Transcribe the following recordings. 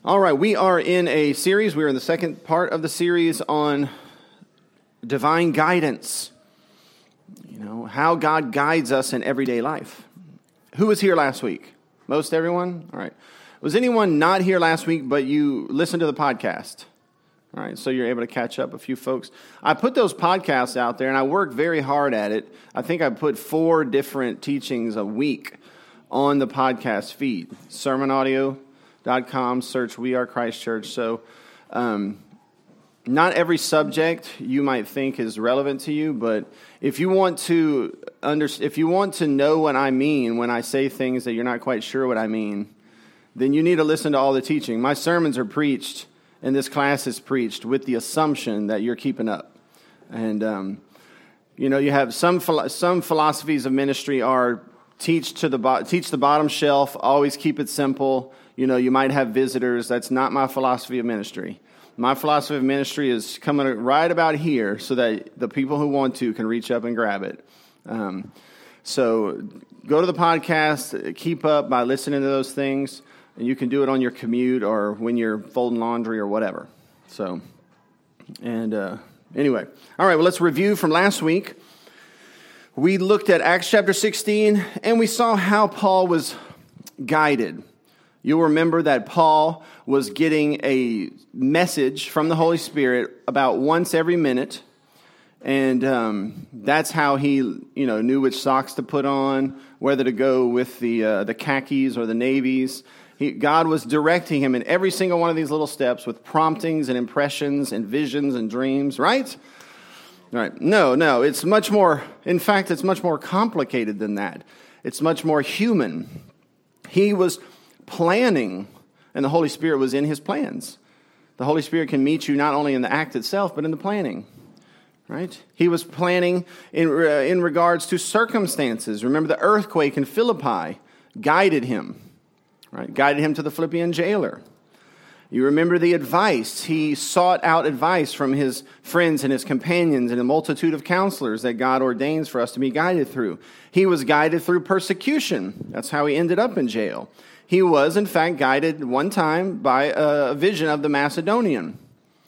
All right, we are in a series. We're in the second part of the series on divine guidance. You know, how God guides us in everyday life. Who was here last week? Most everyone? All right. Was anyone not here last week, but you listened to the podcast? All right, so you're able to catch up a few folks. I put those podcasts out there, and I worked very hard at it. I think I put 4 different teachings a week on the podcast feed. SermonAudio.com, search We Are Christ Church. So not every subject you might think is relevant to you, but if you want to know what I mean when I say things that you're not quite sure what I mean, then you need to listen to all the teaching. My sermons are preached, and this class is preached with the assumption that you're keeping up. And you have some philosophies of ministry are teach the bottom shelf, always keep it simple. You know, you might have visitors. That's not my philosophy of ministry. My philosophy of ministry is coming right about here so that the people who want to can reach up and grab it. So go to the podcast, keep up by listening to those things, and you can do it on your commute or when you're folding laundry or whatever. So, anyway. All right, well, let's review from last week. We looked at Acts chapter 16, and we saw how Paul was guided. You'll remember that Paul was getting a message from the Holy Spirit about once every minute, and that's how he, knew which socks to put on, whether to go with the khakis or the navies. God was directing him in every single one of these little steps with promptings and impressions and visions and dreams, right? Right. No, it's much more, in fact, it's much more complicated than that. It's much more human. He was planning, and the Holy Spirit was in his plans. The Holy Spirit can meet you not only in the act itself, but in the planning, right? He was planning in regards to circumstances. Remember the earthquake in Philippi guided him, right? Guided him to the Philippian jailer. You remember the advice. He sought out advice from his friends and his companions and a multitude of counselors that God ordains for us to be guided through. He was guided through persecution. That's how he ended up in jail. He was, in fact, guided one time by a vision of the Macedonian.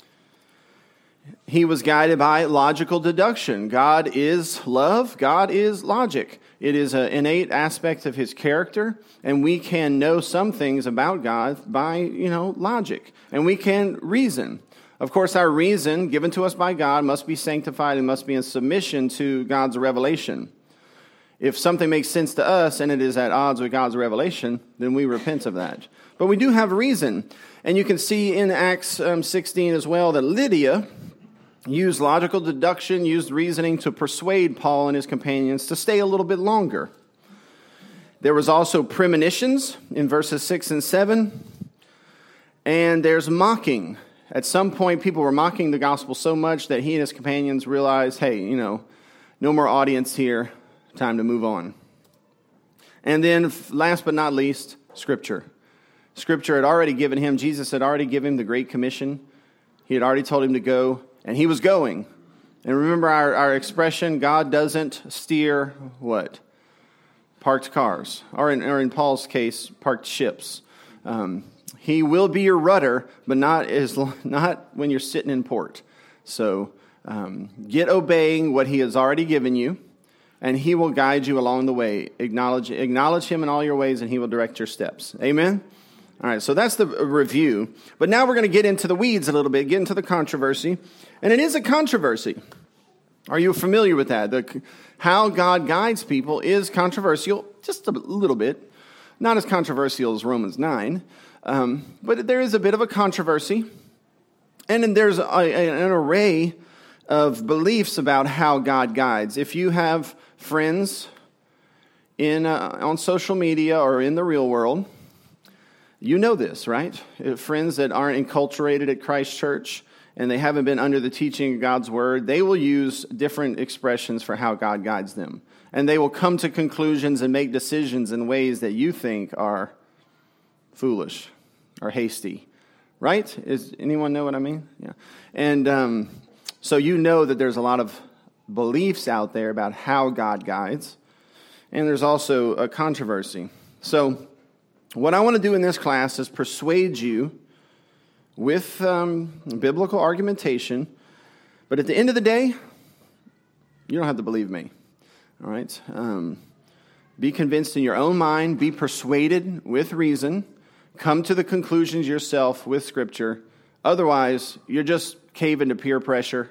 He was guided by logical deduction. God is love. God is logic. It is an innate aspect of his character, and we can know some things about God by, logic, and we can reason. Of course, our reason given to us by God must be sanctified and must be in submission to God's revelation. If something makes sense to us and it is at odds with God's revelation, then we repent of that. But we do have reason. And you can see in Acts 16 as well that Lydia used logical deduction, used reasoning to persuade Paul and his companions to stay a little bit longer. There was also premonitions in verses 6 and 7. And there's mocking. At some point, people were mocking the gospel so much that he and his companions realized, hey, no more audience here. Time to move on. And then, last but not least, Scripture. Scripture had already given him, Jesus had already given him the Great Commission. He had already told him to go, and he was going. And remember our expression, God doesn't steer what? Parked cars. Or in Paul's case, parked ships. He will be your rudder, but not when you're sitting in port. So get obeying what he has already given you, and he will guide you along the way. Acknowledge him in all your ways, and he will direct your steps. Amen? All right, so that's the review. But now we're going to get into the weeds a little bit, get into the controversy. And it is a controversy. Are you familiar with that? How God guides people is controversial, just a little bit. Not as controversial as Romans 9, but there is a bit of a controversy. And then there's an array of beliefs about how God guides. If you have friends on social media or in the real world, you know this, right? Friends that aren't enculturated at Christ Church and they haven't been under the teaching of God's Word, they will use different expressions for how God guides them. And they will come to conclusions and make decisions in ways that you think are foolish or hasty, right? Does anyone know what I mean? Yeah. And so you know that there's a lot of beliefs out there about how God guides. And there's also a controversy. So what I want to do in this class is persuade you with biblical argumentation. But at the end of the day, you don't have to believe me. All right? Be convinced in your own mind. Be persuaded with reason. Come to the conclusions yourself with Scripture. Otherwise, you're just caving to peer pressure.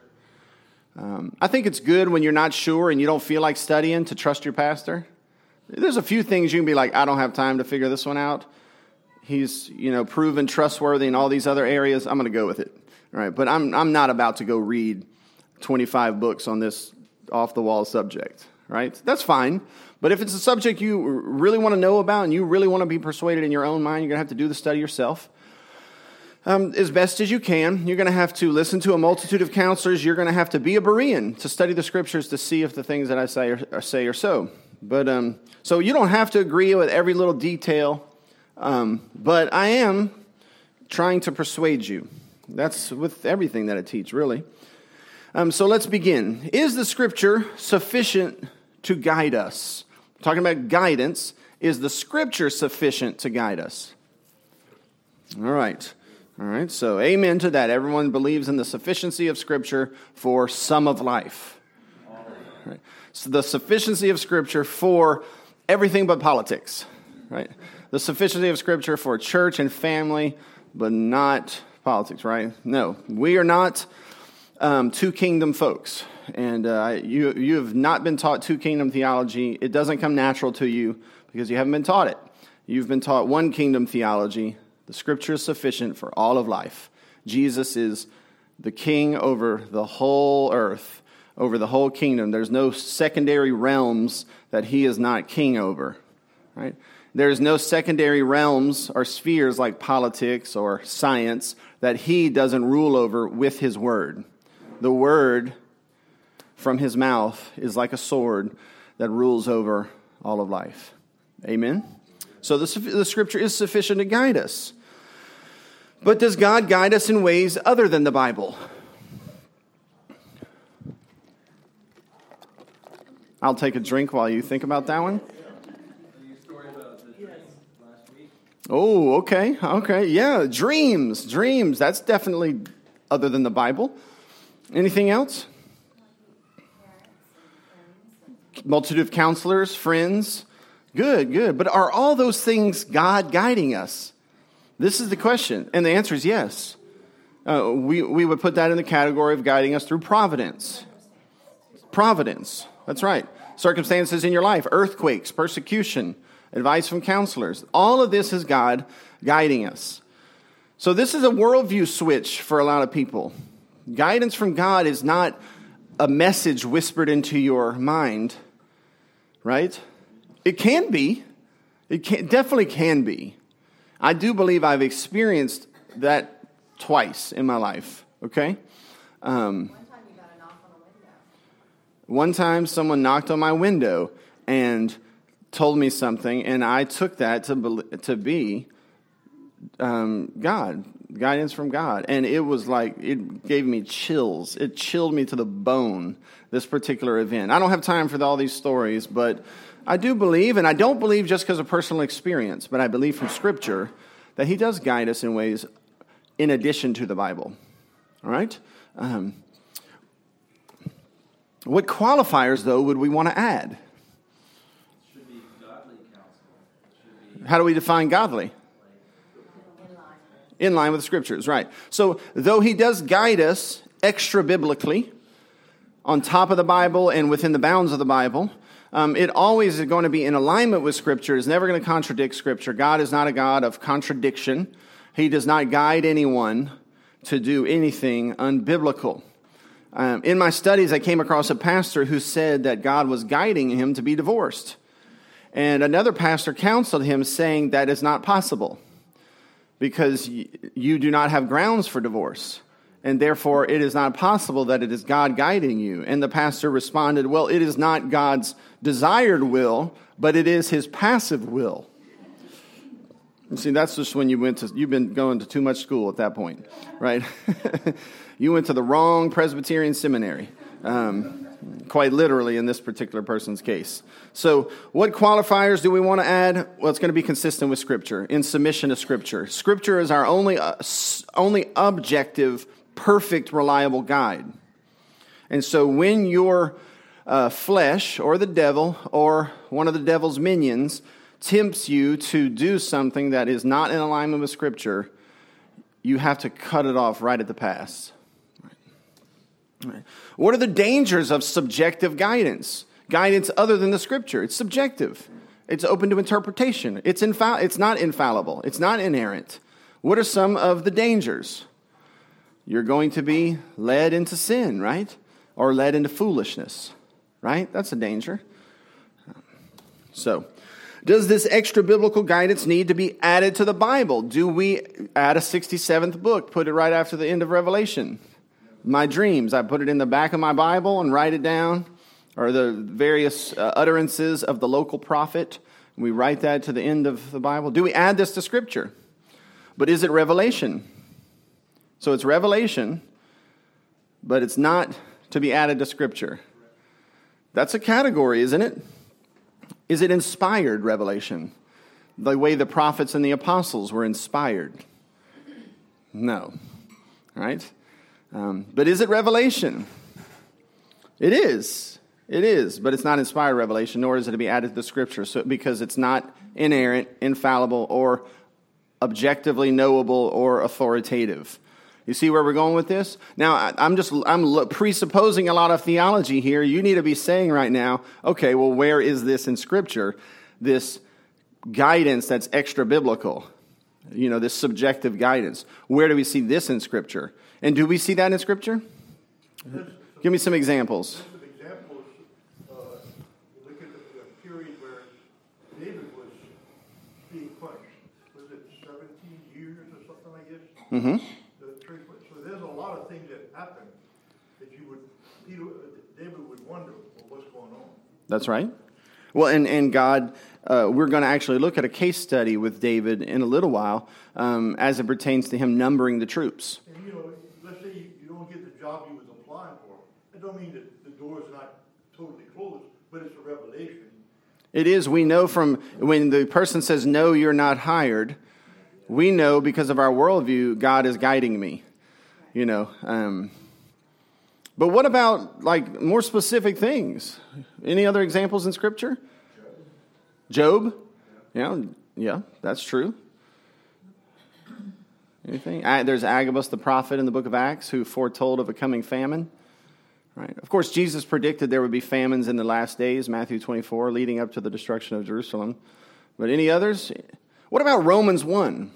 I think it's good when you're not sure and you don't feel like studying to trust your pastor. There's a few things you can be like, I don't have time to figure this one out. He's, proven trustworthy in all these other areas. I'm going to go with it. All right, but I'm not about to go read 25 books on this off-the-wall subject, right? That's fine. But if it's a subject you really want to know about and you really want to be persuaded in your own mind, you're going to have to do the study yourself. As best as you can. You're going to have to listen to a multitude of counselors. You're going to have to be a Berean to study the Scriptures to see if the things that I say are so. But so you don't have to agree with every little detail, but I am trying to persuade you. That's with everything that I teach, really. So let's begin. Is the Scripture sufficient to guide us? Talking about guidance, is the Scripture sufficient to guide us? All right, so amen to that. Everyone believes in the sufficiency of Scripture for some of life. Right. So the sufficiency of Scripture for everything but politics, right? The sufficiency of Scripture for church and family, but not politics, right? No, we are not two kingdom folks, and you have not been taught two kingdom theology. It doesn't come natural to you because you haven't been taught it. You've been taught one kingdom theology. The Scripture is sufficient for all of life. Jesus is the king over the whole earth, over the whole kingdom. There's no secondary realms that he is not king over, right? There's no secondary realms or spheres like politics or science that he doesn't rule over with his word. The word from his mouth is like a sword that rules over all of life. Amen? So the Scripture is sufficient to guide us. But does God guide us in ways other than the Bible? I'll take a drink while you think about that one. Oh, okay. Yeah, dreams. That's definitely other than the Bible. Anything else? Multitude of counselors, friends. Good. But are all those things God guiding us? This is the question, and the answer is yes. We would put that in the category of guiding us through providence. Providence, that's right. Circumstances in your life, earthquakes, persecution, advice from counselors. All of this is God guiding us. So this is a worldview switch for a lot of people. Guidance from God is not a message whispered into your mind, right? It can be. Definitely can be. I do believe I've experienced that twice in my life, okay? One time you got a knock on the window. One time someone knocked on my window and told me something, and I took that to be God, guidance from God. And it was like, it gave me chills. It chilled me to the bone, this particular event. I don't have time for all these stories, but I do believe, and I don't believe just because of personal experience, but I believe from Scripture that he does guide us in ways in addition to the Bible. All right? What qualifiers, though, would we want to add? It should be godly counsel. How do we define godly? In line with the Scriptures, right. So, though he does guide us extra-biblically, on top of the Bible and within the bounds of the Bible, it always is going to be in alignment with Scripture. It's never going to contradict Scripture. God is not a God of contradiction. He does not guide anyone to do anything unbiblical. In my studies, I came across a pastor who said that God was guiding him to be divorced. And another pastor counseled him, saying that is not possible because you do not have grounds for divorce. And therefore, it is not possible that it is God guiding you. And the pastor responded, well, it is not God's desired will, but it is his passive will. You see, that's just when you've been going to too much school at that point, right? You went to the wrong Presbyterian seminary. quite literally in this particular person's case. So what qualifiers do we want to add? Well, it's going to be consistent with Scripture, in submission to Scripture. Scripture is our only objective, perfect, reliable guide. And so when your flesh or the devil or one of the devil's minions tempts you to do something that is not in alignment with Scripture, you have to cut it off right at the pass. Right. What are the dangers of subjective guidance? Guidance other than the Scripture. It's subjective. It's open to interpretation. It's not infallible. It's not inerrant. What are some of the dangers? You're going to be led into sin, right? Or led into foolishness, right? That's a danger. So, does this extra biblical guidance need to be added to the Bible? Do we add a 67th book, put it right after the end of Revelation? My dreams, I put it in the back of my Bible and write it down, or the various utterances of the local prophet. We write that to the end of the Bible. Do we add this to Scripture? But is it revelation? So it's revelation, but it's not to be added to Scripture. That's a category, isn't it? Is it inspired revelation? The way the prophets and the apostles were inspired? No. Right? But is it revelation? It is. It is, but it's not inspired revelation, nor is it to be added to the Scripture, because it's not inerrant, infallible, or objectively knowable or authoritative. You see where we're going with this? Now, I'm presupposing a lot of theology here. You need to be saying right now, okay, well, where is this in Scripture? This guidance that's extra biblical, this subjective guidance. Where do we see this in Scripture? And do we see that in Scripture? Give me some examples. Some examples. Look at the period where David was being punished. Was it 17 years or something like this? Mm-hmm. So there's a lot of things that happen that David would wonder, well, what's going on? That's right. Well, and God, we're going to actually look at a case study with David in a little while as it pertains to him numbering the troops. And let's say you don't get the job you was applying for. That don't mean that the door is not totally closed, but it's a revelation. It is. We know from when the person says, no, you're not hired, we know because of our worldview, God is guiding me. But what about more specific things? Any other examples in Scripture? Job? Yeah, that's true. Anything? There's Agabus the prophet in the book of Acts who foretold of a coming famine. Right. Of course, Jesus predicted there would be famines in the last days, Matthew 24, leading up to the destruction of Jerusalem. But any others? What about Romans 1?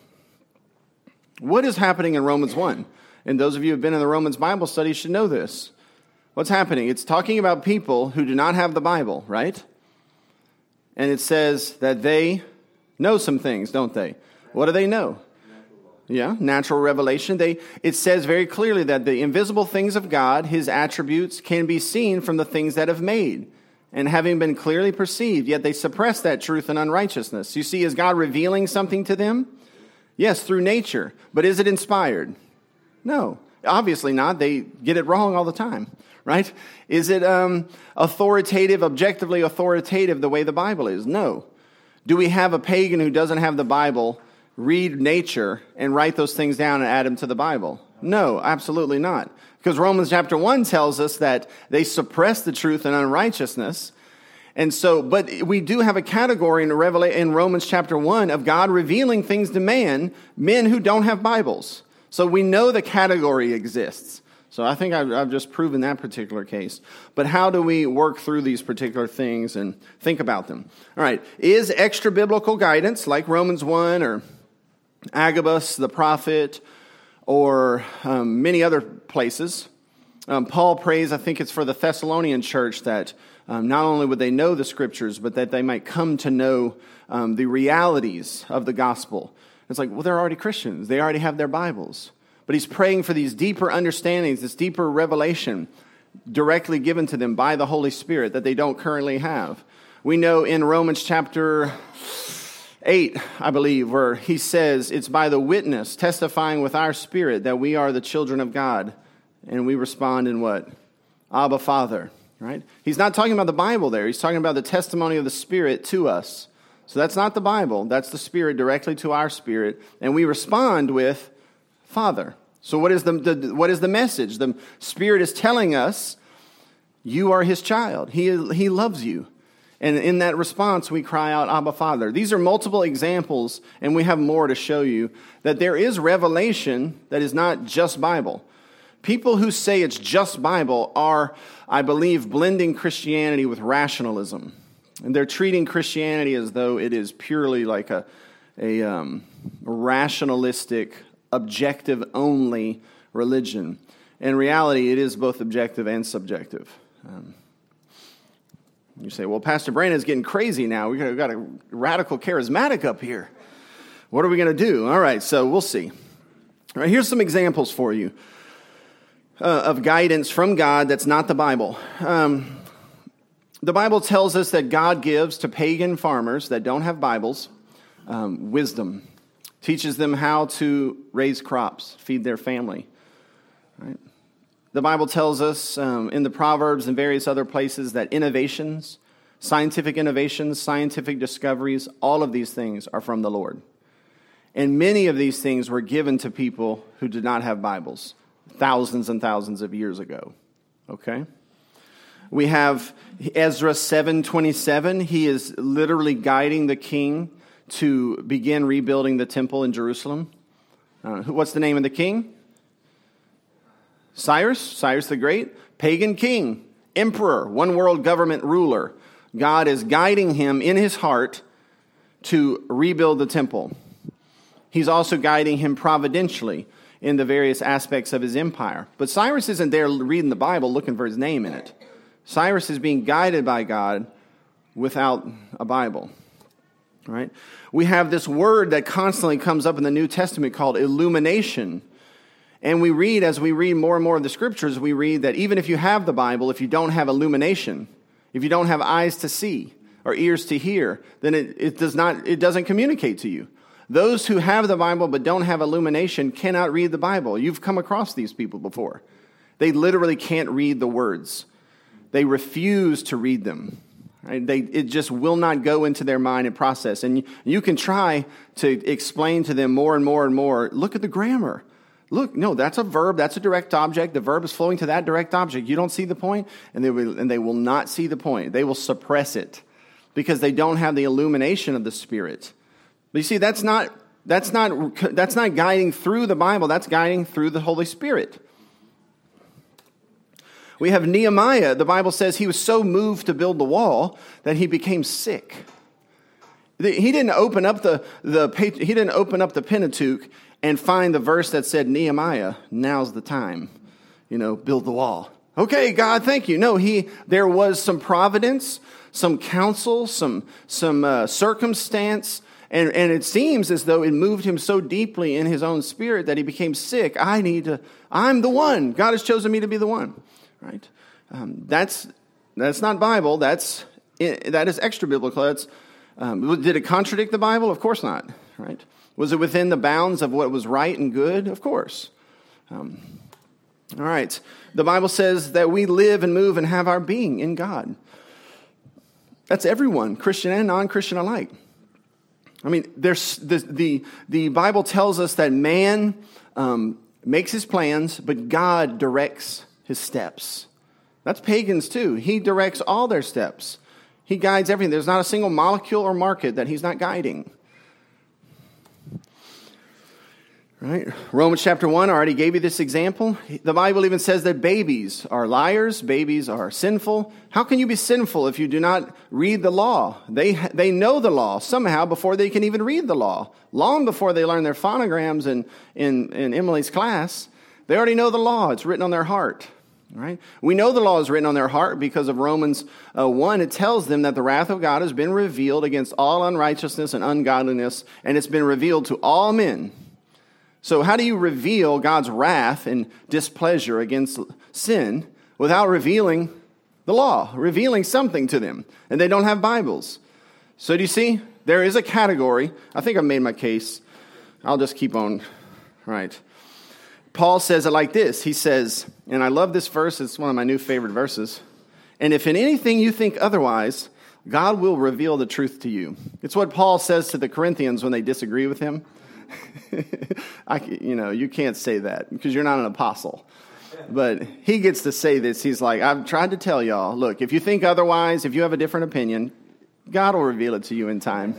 What is happening in Romans 1? And those of you who have been in the Romans Bible study should know this. What's happening? It's talking about people who do not have the Bible, right? And it says that they know some things, don't they? What do they know? Yeah, natural revelation. It says very clearly that the invisible things of God, His attributes, can be seen from the things that have made, and having been clearly perceived, yet they suppress that truth in unrighteousness. You see, is God revealing something to them? Yes, through nature. But is it inspired? No, obviously not. They get it wrong all the time, right? Is it authoritative, objectively authoritative the way the Bible is? No. Do we have a pagan who doesn't have the Bible read nature and write those things down and add them to the Bible? No, absolutely not. Because Romans chapter 1 tells us that they suppress the truth in unrighteousness. And so, but we do have a category in Romans chapter 1 of God revealing things to men who don't have Bibles. So we know the category exists. So I think I've just proven that particular case. But how do we work through these particular things and think about them? All right. Is extra biblical guidance like Romans 1 or Agabus the prophet or many other places? Paul prays, I think it's for the Thessalonian church, that not only would they know the Scriptures, but that they might come to know the realities of the gospel. It's like, well, they're already Christians. They already have their Bibles. But he's praying for these deeper understandings, this deeper revelation directly given to them by the Holy Spirit that they don't currently have. We know in Romans chapter 8, I believe, where he says, it's by the witness testifying with our spirit that we are the children of God. And we respond in what? Abba, Father. right? He's not talking about the Bible there. He's talking about the testimony of the Spirit to us. So that's not the Bible. That's the Spirit directly to our spirit. And we respond with, Father. So what is the message? The Spirit is telling us, you are His child. He loves you. And in that response, we cry out, Abba, Father. These are multiple examples, and we have more to show you, that there is revelation that is not just Bible. People who say it's just Bible are, I believe, blending Christianity with rationalism. And they're treating Christianity as though it is purely like a rationalistic, objective-only religion. In reality, it is both objective and subjective. You say, well, Pastor Brandon's getting crazy now. We've got a radical charismatic up here. What are we going to do? All right, so we'll see. All right, here's some examples for you of guidance from God that's not the Bible. The Bible tells us that God gives to pagan farmers that don't have Bibles wisdom, teaches them how to raise crops, feed their family. Right? The Bible tells us in the Proverbs and various other places that innovations, scientific discoveries, all of these things are from the Lord. And many of these things were given to people who did not have Bibles thousands and thousands of years ago. Okay? We have Ezra 7:27. He is literally guiding the king to begin rebuilding the temple in Jerusalem. What's the name of the king? Cyrus the Great, pagan king, emperor, one world government ruler. God is guiding him in his heart to rebuild the temple. He's also guiding him providentially in the various aspects of his empire. But Cyrus isn't there reading the Bible looking for his name in it. Cyrus is being guided by God without a Bible. Right? We have this word that constantly comes up in the New Testament called illumination. And we read, as we read more and more of the Scriptures, we read that even if you have the Bible, if you don't have illumination, if you don't have eyes to see or ears to hear, then it doesn't communicate to you. Those who have the Bible but don't have illumination cannot read the Bible. You've come across these people before. They literally can't read the words. They refuse to read them. Right? It just will not go into their mind and process. And you can try to explain to them more and more and more. Look at the grammar. Look, no, that's a verb. That's a direct object. The verb is flowing to that direct object. You don't see the point, and they will not see the point. They will suppress it because they don't have the illumination of the Spirit. But you see, that's not guiding through the Bible. That's guiding through the Holy Spirit. We have Nehemiah. The Bible says he was so moved to build the wall that he became sick. He didn't open up the Pentateuch and find the verse that said, Nehemiah, now's the time, build the wall. Okay, God, thank you. No, there was some providence, some counsel, some circumstance, and it seems as though it moved him so deeply in his own spirit that he became sick. I'm the one. God has chosen me to be the one, right? That's not Bible. That is extra biblical. Did it contradict the Bible? Of course not, right? Was it within the bounds of what was right and good? Of course. All right. The Bible says that we live and move and have our being in God. That's everyone, Christian and non-Christian alike. I mean, there's the Bible tells us that man makes his plans, but God directs his steps. That's pagans too. He directs all their steps. He guides everything. There's not a single molecule or market that he's not guiding. Right? Romans chapter 1, I already gave you this example. The Bible even says that babies are liars, babies are sinful. How can you be sinful if you do not read the law? They know the law somehow before they can even read the law. Long before they learn their phonograms in Emily's class, they already know the law. It's written on their heart. Right? We know the law is written on their heart because of Romans 1. It tells them that the wrath of God has been revealed against all unrighteousness and ungodliness, and it's been revealed to all men. So how do you reveal God's wrath and displeasure against sin without revealing the law, revealing something to them? And they don't have Bibles. So do you see? There is a category. I think I've made my case. I'll just keep on. Right. Paul says it like this. He says, and I love this verse. It's one of my new favorite verses. And if in anything you think otherwise, God will reveal the truth to you. It's what Paul says to the Corinthians when they disagree with him. You can't say that because you're not an apostle. But he gets to say this. He's like, I've tried to tell y'all, look, if you think otherwise, if you have a different opinion, God will reveal it to you in time.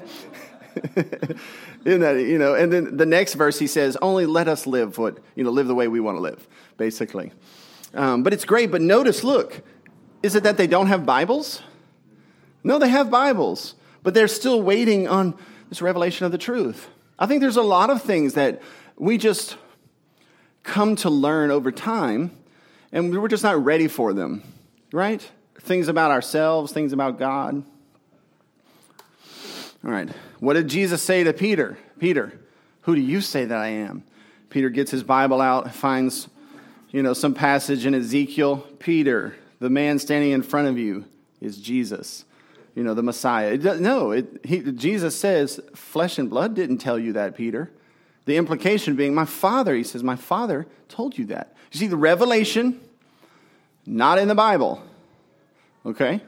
And then the next verse he says, only let us live live the way we want to live, basically. But it's great. But notice, look, is it that they don't have Bibles? No, they have Bibles, but they're still waiting on this revelation of the truth. I think there's a lot of things that we just come to learn over time, and we're just not ready for them, right? Things about ourselves, things about God. All right. What did Jesus say to Peter? Peter, who do you say that I am? Peter gets his Bible out, finds, some passage in Ezekiel. Peter, the man standing in front of you is Jesus, the Messiah. Jesus says, flesh and blood didn't tell you that, Peter. The implication being, my Father, he says, my Father told you that. You see, the revelation, not in the Bible, okay?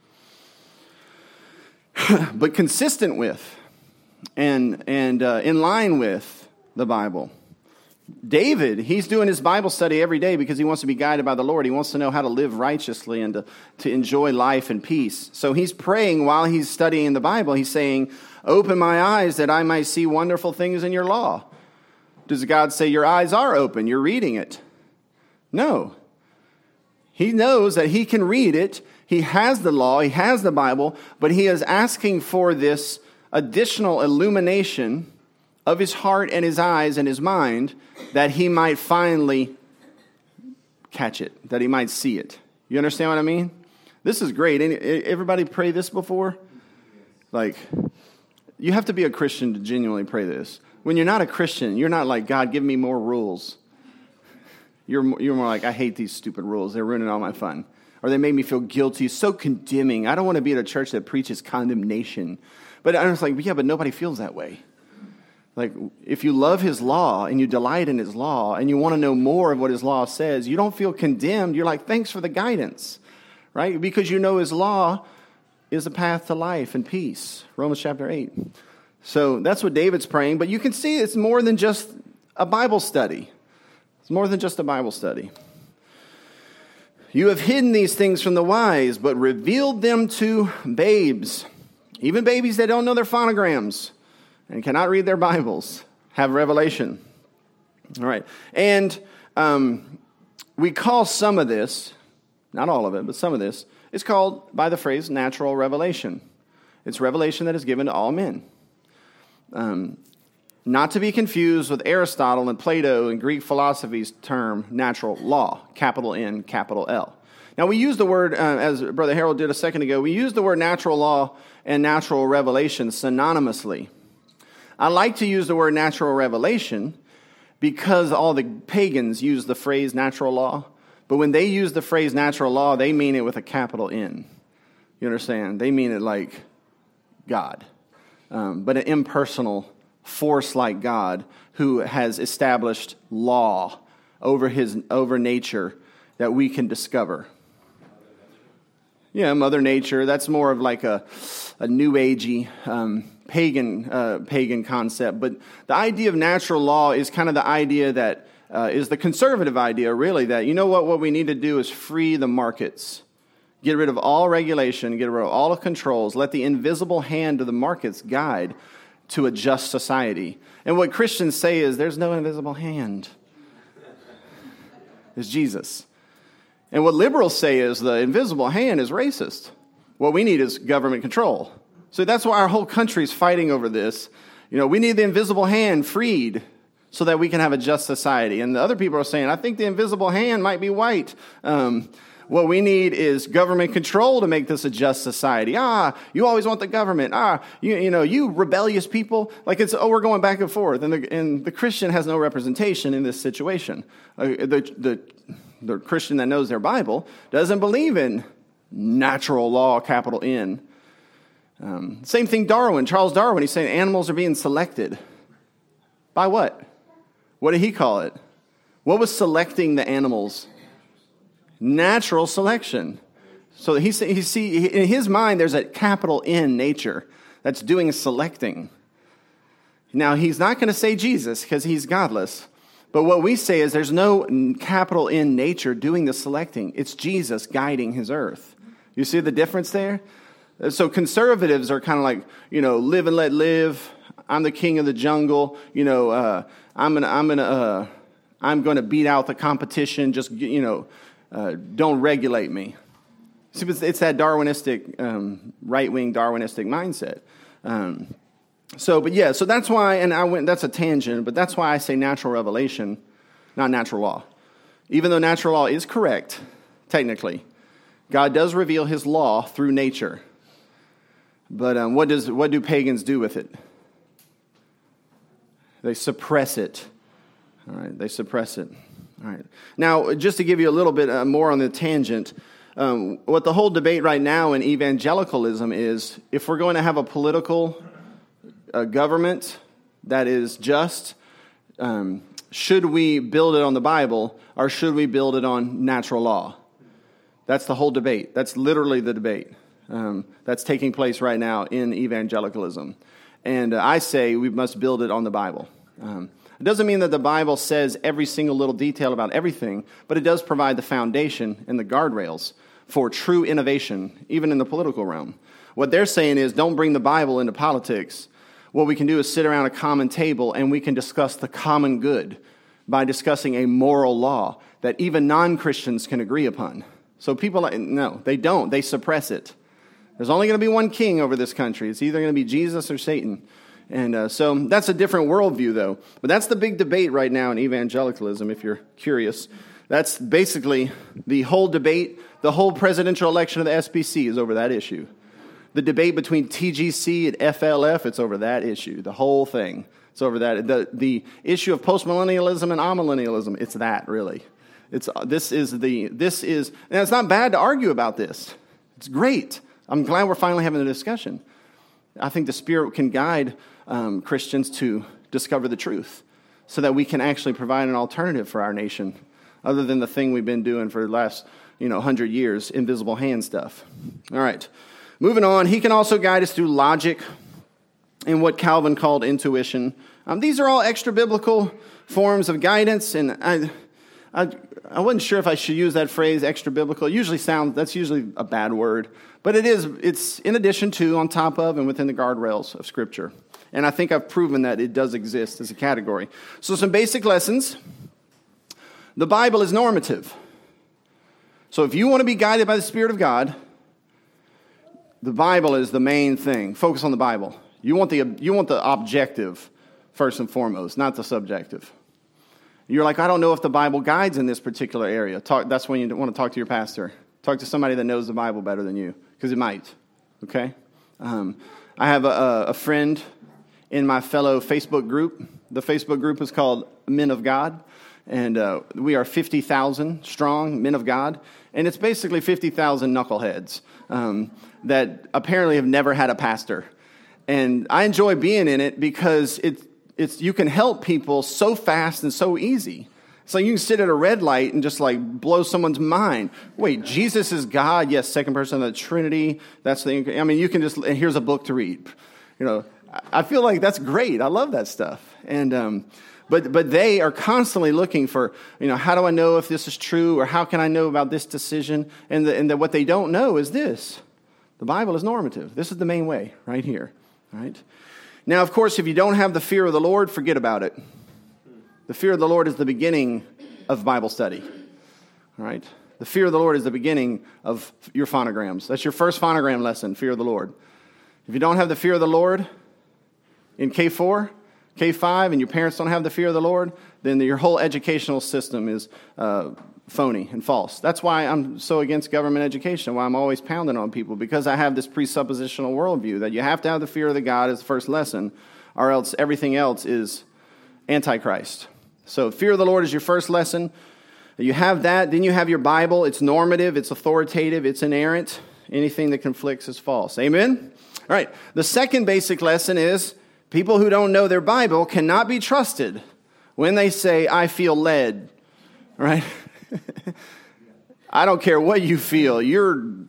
But consistent with and in line with the Bible. David, he's doing his Bible study every day because he wants to be guided by the Lord. He wants to know how to live righteously and to enjoy life and peace. So he's praying while he's studying the Bible. He's saying, open my eyes that I might see wonderful things in your law. Does God say your eyes are open? You're reading it? No. He knows that he can read it. He has the law. He has the Bible. But he is asking for this additional illumination of his heart and his eyes and his mind, that he might finally catch it, that he might see it. You understand what I mean? This is great. Everybody pray this before? Like, you have to be a Christian to genuinely pray this. When you're not a Christian, you're not like, God, give me more rules. You're more like, I hate these stupid rules. They're ruining all my fun. Or they make me feel guilty, so condemning. I don't want to be at a church that preaches condemnation. But I was like, yeah, but nobody feels that way. Like, if you love his law and you delight in his law and you want to know more of what his law says, you don't feel condemned. You're like, thanks for the guidance, right? Because you know his law is a path to life and peace. Romans chapter 8. So that's what David's praying. But you can see it's more than just a Bible study. It's more than just a Bible study. You have hidden these things from the wise, but revealed them to babes. Even babies that don't know their phonograms and cannot read their Bibles have revelation. All right. And we call some of this, not all of it, but some of this, is called by the phrase natural revelation. It's revelation that is given to all men. Not to be confused with Aristotle and Plato and Greek philosophy's term natural law, capital N, capital L. Now, we use the word, as Brother Harold did a second ago, we use the word natural law and natural revelation synonymously. I like to use the word natural revelation because all the pagans use the phrase natural law. But when they use the phrase natural law, they mean it with a capital N. You understand? They mean it like God. But an impersonal force like God who has established law over nature that we can discover. Yeah, Mother Nature, that's more of like a new agey pagan concept. But the idea of natural law is kind of the idea that is the conservative idea, really, that you know what we need to do is free the markets. Get rid of all regulation, get rid of all the controls, let the invisible hand of the markets guide to a just society. And what Christians say is there's no invisible hand. It's Jesus. And what liberals say is the invisible hand is racist. What we need is government control. So that's why our whole country is fighting over this. You know, we need the invisible hand freed so that we can have a just society. And the other people are saying, I think the invisible hand might be white. What we need is government control to make this a just society. You always want the government. You rebellious people. Like we're going back and forth. And the Christian has no representation in this situation. The Christian that knows their Bible doesn't believe in natural law, capital N. Same thing Charles Darwin, he's saying animals are being selected. By what? What did he call it? What was selecting the animals? Natural selection. So in his mind, there's a capital N nature that's doing selecting. Now, he's not going to say Jesus because he's godless. But what we say is there's no capital N nature doing the selecting. It's Jesus guiding his earth. You see the difference there? So conservatives are kind of like, live and let live. I'm the king of the jungle. I'm going to beat out the competition. Just, don't regulate me. See, it's that Darwinistic, right-wing Darwinistic mindset. So that's why, and that's a tangent, but that's why I say natural revelation, not natural law. Even though natural law is correct, technically, God does reveal his law through nature. But what do pagans do with it? They suppress it. All right, they suppress it. All right. Now, just to give you a little bit more on the tangent, what the whole debate right now in evangelicalism is, if we're going to have a political government that is just, should we build it on the Bible or should we build it on natural law? That's the whole debate. That's literally the debate that's taking place right now in evangelicalism. And I say we must build it on the Bible. It doesn't mean that the Bible says every single little detail about everything, but it does provide the foundation and the guardrails for true innovation, even in the political realm. What they're saying is, don't bring the Bible into politics. What we can do is sit around a common table and we can discuss the common good by discussing a moral law that even non-Christians can agree upon. So no, they don't. They suppress it. There's only going to be one king over this country. It's either going to be Jesus or Satan. And so that's a different worldview, though. But that's the big debate right now in evangelicalism, if you're curious. That's basically the whole debate. The whole presidential election of the SBC is over that issue. The debate between TGC and FLF, it's over that issue. The whole thing, it's over that. The issue of postmillennialism and amillennialism, it's that, really. And it's not bad to argue about this. It's great. I'm glad we're finally having a discussion. I think the Spirit can guide Christians to discover the truth so that we can actually provide an alternative for our nation other than the thing we've been doing for the last 100 years, invisible hand stuff. All right. Moving on, he can also guide us through logic and what Calvin called intuition. These are all extra-biblical forms of guidance, and I wasn't sure if I should use that phrase, extra-biblical. That's usually a bad word, but it's in addition to, on top of, and within the guardrails of Scripture. And I think I've proven that it does exist as a category. So some basic lessons. The Bible is normative. So if you want to be guided by the Spirit of God, the Bible is the main thing. Focus on the Bible. You want the objective first and foremost, not the subjective. You're like, I don't know if the Bible guides in this particular area. That's when you want to talk to your pastor. Talk to somebody that knows the Bible better than you, because it might. Okay? I have a friend in my fellow Facebook group. The Facebook group is called Men of God, and we are 50,000 strong men of God, and it's basically 50,000 knuckleheads that apparently have never had a pastor. And I enjoy being in it because you can help people so fast and so easy. So you can sit at a red light and just like blow someone's mind. Wait, Jesus is God? Yes, second person of the Trinity. You can just, and here's a book to read. I feel like that's great. I love that stuff. And but they are constantly looking for, how do I know if this is true, or how can I know about this decision? And what they don't know is this: the Bible is normative. This is the main way, right here. Right? Now, of course, if you don't have the fear of the Lord, forget about it. The fear of the Lord is the beginning of Bible study. All right? The fear of the Lord is the beginning of your phonograms. That's your first phonogram lesson, fear of the Lord. If you don't have the fear of the Lord in K4, K5, and your parents don't have the fear of the Lord, then your whole educational system is phony and false. That's why I'm so against government education, why I'm always pounding on people, because I have this presuppositional worldview that you have to have the fear of the God as the first lesson, or else everything else is Antichrist. So fear of the Lord is your first lesson. You have that, then you have your Bible. It's normative, it's authoritative, it's inerrant. Anything that conflicts is false. Amen? All right, the second basic lesson is people who don't know their Bible cannot be trusted when they say, I feel led. Right? I don't care what you feel. You're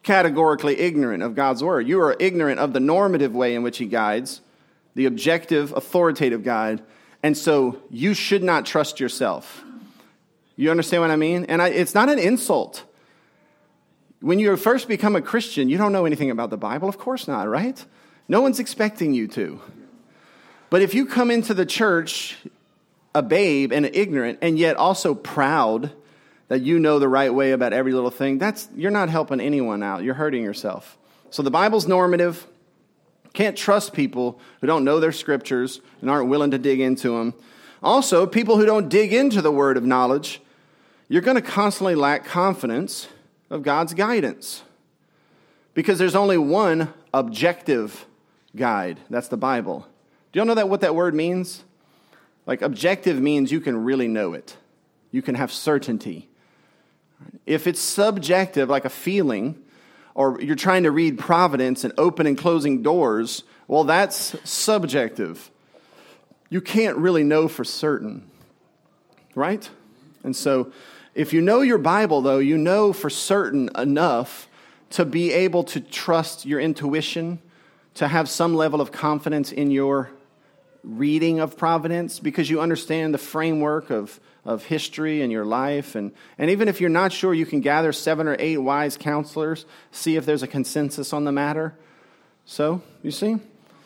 categorically ignorant of God's word. You are ignorant of the normative way in which he guides, the objective, authoritative guide, and so you should not trust yourself. You understand what I mean? And it's not an insult. When you first become a Christian, you don't know anything about the Bible. Of course not, right? No one's expecting you to. But if you come into the church a babe and ignorant and yet also proud that you know the right way about every little thing, you're not helping anyone out. You're hurting yourself. So the Bible's normative. Can't trust people who don't know their scriptures and aren't willing to dig into them. Also, people who don't dig into the word of knowledge, you're going to constantly lack confidence of God's guidance. Because there's only one objective guide. That's the Bible. Do y'all know what that word means? Like objective means you can really know it. You can have certainty. If it's subjective, like a feeling, or you're trying to read providence and open and closing doors, well, that's subjective. You can't really know for certain, right? And so if you know your Bible, though, you know for certain enough to be able to trust your intuition, to have some level of confidence in your reading of providence, because you understand the framework of history and your life. And even if you're not sure, you can gather 7 or 8 wise counselors, see if there's a consensus on the matter. So, you see?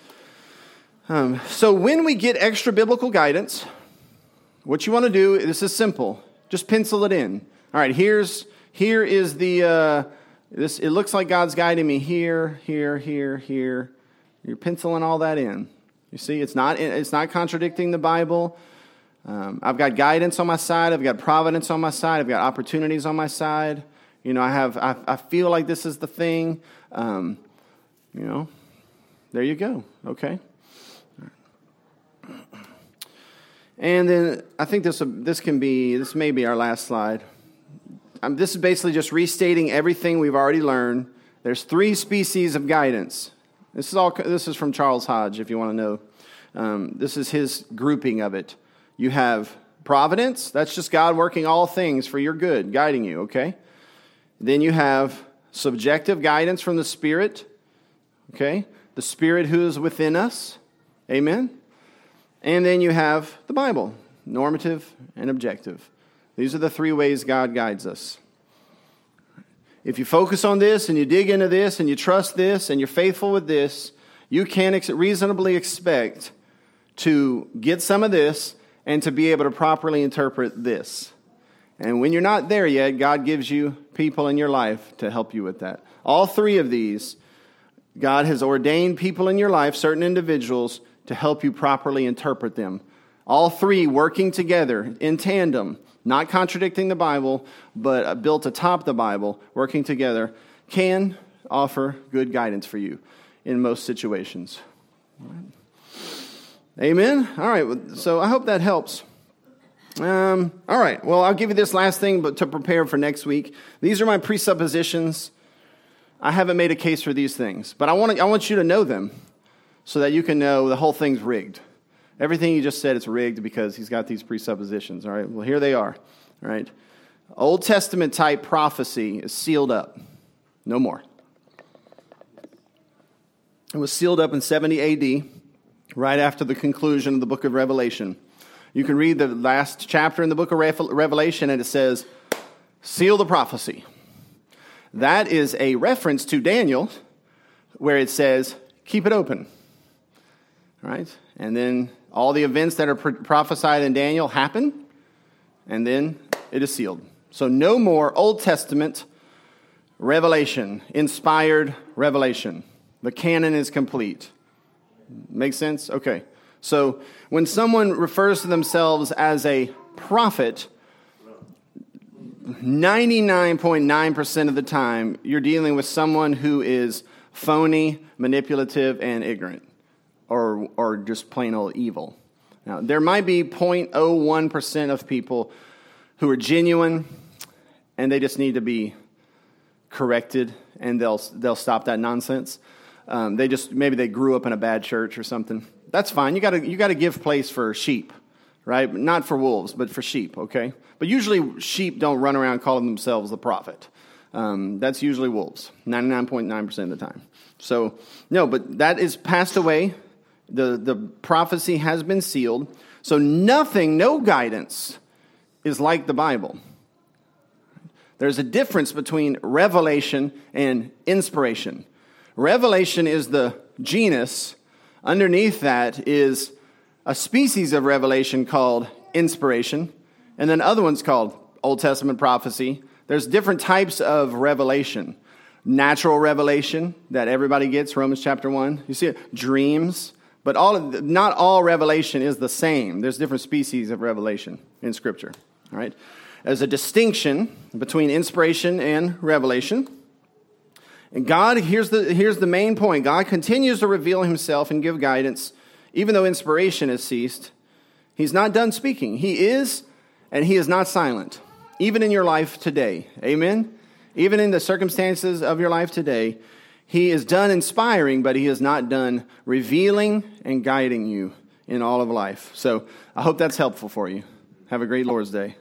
So when we get extra biblical guidance, what you want to do, this is simple. Just pencil it in. All right, here is the, it looks like God's guiding me here. You're penciling all that in. You see, it's not contradicting the Bible. I've got guidance on my side. I've got providence on my side. I've got opportunities on my side. You know, I feel like this is the thing. You know, there you go. Okay. And then I think this may be our last slide. This is basically just restating everything we've already learned. There's 3 species of guidance. This is from Charles Hodge, if you want to know. This is his grouping of it. You have providence. That's just God working all things for your good, guiding you, okay? Then you have subjective guidance from the Spirit, okay? The Spirit who is within us, amen? And then you have the Bible, normative and objective. These are the 3 ways God guides us. If you focus on this and you dig into this and you trust this and you're faithful with this, you can reasonably expect to get some of this and to be able to properly interpret this. And when you're not there yet, God gives you people in your life to help you with that. All 3 of these, God has ordained people in your life, certain individuals, to help you properly interpret them. All 3 working together in tandem, not contradicting the Bible, but built atop the Bible, working together, can offer good guidance for you in most situations. All right. Amen? All right, so I hope that helps. All right, well, I'll give you this last thing but to prepare for next week. These are my presuppositions. I haven't made a case for these things, but I want you to know them so that you can know the whole thing's rigged. Everything he just said is rigged because he's got these presuppositions, all right? Well, here they are, all right? Old Testament type prophecy is sealed up. No more. It was sealed up in 70 AD, right after the conclusion of the book of Revelation. You can read the last chapter in the book of Revelation, and it says, seal the prophecy. That is a reference to Daniel, where it says, keep it open. All right? And then all the events that are prophesied in Daniel happen, and then it is sealed. So no more Old Testament revelation, inspired revelation. The canon is complete. Make sense? Okay. So when someone refers to themselves as a prophet, 99.9% of the time, you're dealing with someone who is phony, manipulative, and ignorant, or just plain old evil. Now, there might be 0.01% of people who are genuine, and they just need to be corrected, and they'll stop that nonsense. Maybe they grew up in a bad church or something. That's fine. You got to give place for sheep, right? Not for wolves, but for sheep. Okay. But usually sheep don't run around calling themselves the prophet. That's usually wolves, 99.9% of the time. So, no, but that is passed away. The prophecy has been sealed. So nothing, no guidance is like the Bible. There's a difference between revelation and inspiration. Revelation is the genus. Underneath that is a species of revelation called inspiration, and then other ones called Old Testament prophecy. There's different types of revelation. Natural revelation that everybody gets, Romans chapter 1. You see it? Dreams. But not all revelation is the same. There's different species of revelation in Scripture. All right? There's a distinction between inspiration and revelation. And God, here's the main point. God continues to reveal himself and give guidance, even though inspiration has ceased. He's not done speaking. He is, and he is not silent, even in your life today. Amen? Even in the circumstances of your life today, he is done inspiring, but he is not done revealing and guiding you in all of life. So I hope that's helpful for you. Have a great Lord's Day.